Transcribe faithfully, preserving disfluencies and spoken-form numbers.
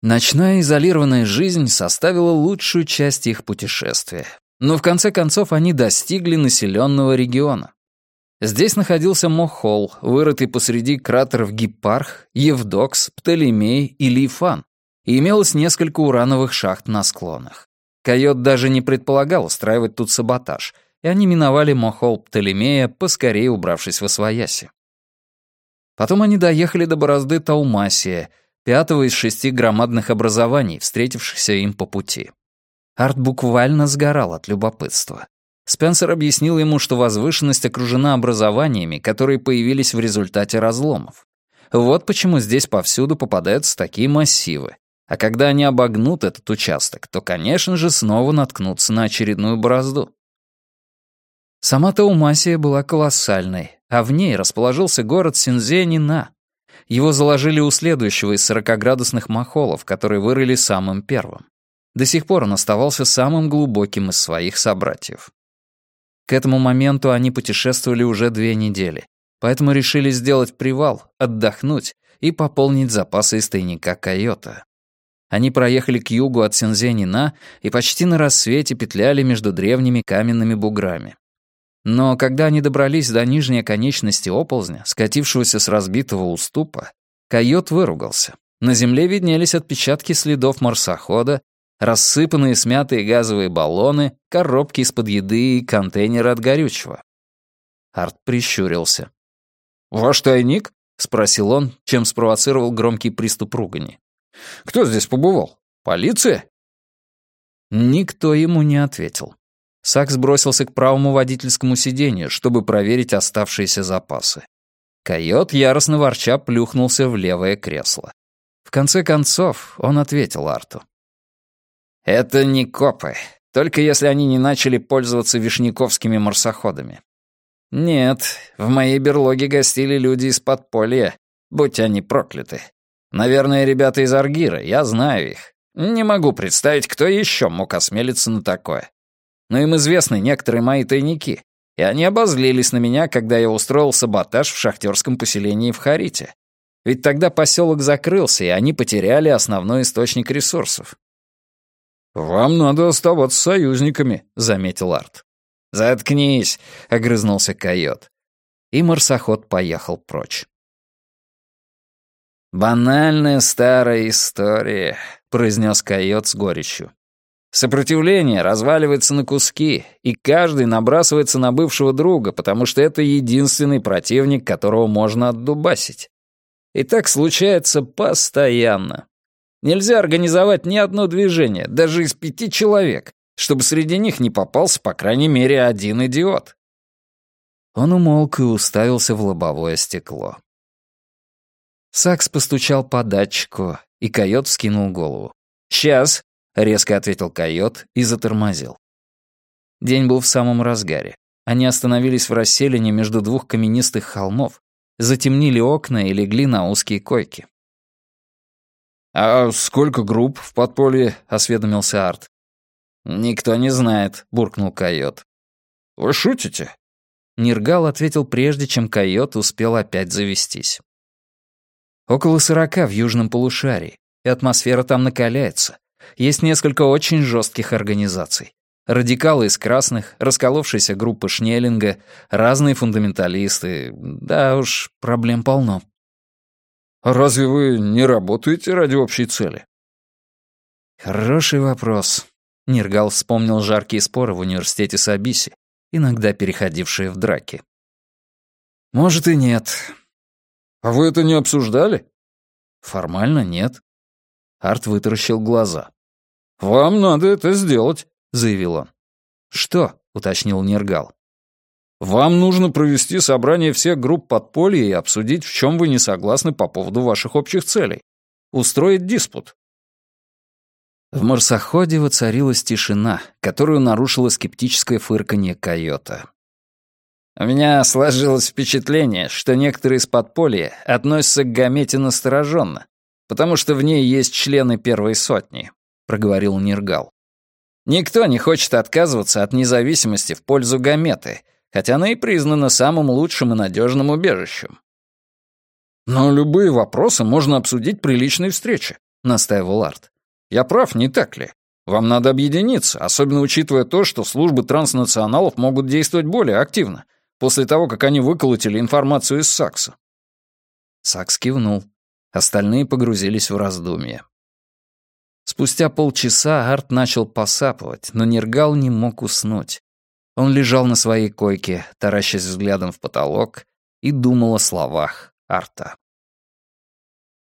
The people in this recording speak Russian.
Ночная изолированная жизнь составила лучшую часть их путешествия. Но в конце концов они достигли населенного региона. Здесь находился Мохол, вырытый посреди кратеров Гиппарх, Евдокс, Птолемей и Лифан, и имелось несколько урановых шахт на склонах. Койот даже не предполагал устраивать тут саботаж, и они миновали Мохол Птолемея, поскорее убравшись восвояси. Потом они доехали до борозды Таумасия, пятого из шести громадных образований, встретившихся им по пути. Арт буквально сгорал от любопытства. Спенсер объяснил ему, что возвышенность окружена образованиями, которые появились в результате разломов. Вот почему здесь повсюду попадаются такие массивы. А когда они обогнут этот участок, то, конечно же, снова наткнутся на очередную борозду. Сама Таумасия была колоссальной, а в ней расположился город Синзе-Нина. Его заложили у следующего из сорокаградусных мохолов, который вырыли самым первым. До сих пор он оставался самым глубоким из своих собратьев. К этому моменту они путешествовали уже две недели, поэтому решили сделать привал, отдохнуть и пополнить запасы из тайника Койота. Они проехали к югу от Синзе-Нина и почти на рассвете петляли между древними каменными буграми. Но когда они добрались до нижней оконечности оползня, скатившегося с разбитого уступа, Койот выругался. На земле виднелись отпечатки следов марсохода, рассыпанные смятые газовые баллоны, коробки из-под еды и контейнеры от горючего. Арт прищурился. «Ваш тайник?» — спросил он, чем спровоцировал громкий приступ ругани. «Кто здесь побывал? Полиция?» Никто ему не ответил. Сакс бросился к правому водительскому сиденью, чтобы проверить оставшиеся запасы. Койот, яростно ворча, плюхнулся в левое кресло. В конце концов, он ответил Арту. «Это не копы, только если они не начали пользоваться вишняковскими марсоходами. Нет, в моей берлоге гостили люди из подполья, будь они прокляты. Наверное, ребята из Аргира, я знаю их. Не могу представить, кто еще мог осмелиться на такое. Но им известны некоторые мои тайники, и они обозлились на меня, когда я устроил саботаж в шахтерском поселении в Харите. Ведь тогда поселок закрылся, и они потеряли основной источник ресурсов». «Вам надо оставаться союзниками», — заметил Арт. «Заткнись», — огрызнулся Койот. И марсоход поехал прочь. «Банальная старая история», — произнес Койот с горечью. «Сопротивление разваливается на куски, и каждый набрасывается на бывшего друга, потому что это единственный противник, которого можно отдубасить. И так случается постоянно. Нельзя организовать ни одно движение, даже из пяти человек, чтобы среди них не попался, по крайней мере, один идиот». Он умолк и уставился в лобовое стекло. Сакс постучал по датчику, и Койот вскинул голову. «Сейчас», — резко ответил Койот и затормозил. День был в самом разгаре. Они остановились в расселине между двух каменистых холмов, затемнили окна и легли на узкие койки. «А сколько групп в подполье?» — осведомился Арт. «Никто не знает», — буркнул Койот. «Вы шутите?» Ниргал ответил прежде, чем Койот успел опять завестись. «Около сорока в южном полушарии, и атмосфера там накаляется. Есть несколько очень жестких организаций. Радикалы из красных, расколовшаяся группа Шнеллинга, разные фундаменталисты. Да уж, проблем полно». «А разве вы не работаете ради общей цели?» «Хороший вопрос». Ниргал вспомнил жаркие споры в университете Сабиси, иногда переходившие в драки. «Может и нет». «А вы это не обсуждали?» «Формально нет». Арт вытаращил глаза. «Вам надо это сделать», — заявил он. «Что?» — уточнил Ниргал. «Вам нужно провести собрание всех групп подполья и обсудить, в чем вы не согласны по поводу ваших общих целей. Устроить диспут». В марсоходе воцарилась тишина, которую нарушило скептическое фырканье Койота. «У меня сложилось впечатление, что некоторые из подполья относятся к гамете настороженно, потому что в ней есть члены первой сотни», — проговорил Ниргал. «Никто не хочет отказываться от независимости в пользу гаметы, хотя она и признана самым лучшим и надежным убежищем». «Но любые вопросы можно обсудить при личной встрече. — настаивал Арт. «Я прав, не так ли? Вам надо объединиться, особенно учитывая то, что службы транснационалов могут действовать более активно, после того, как они выколотили информацию из Сакса». Сакс кивнул. Остальные погрузились в раздумья. Спустя полчаса Арт начал посапывать, но Нергал не мог уснуть. Он лежал на своей койке, таращась взглядом в потолок, и думал о словах Арта.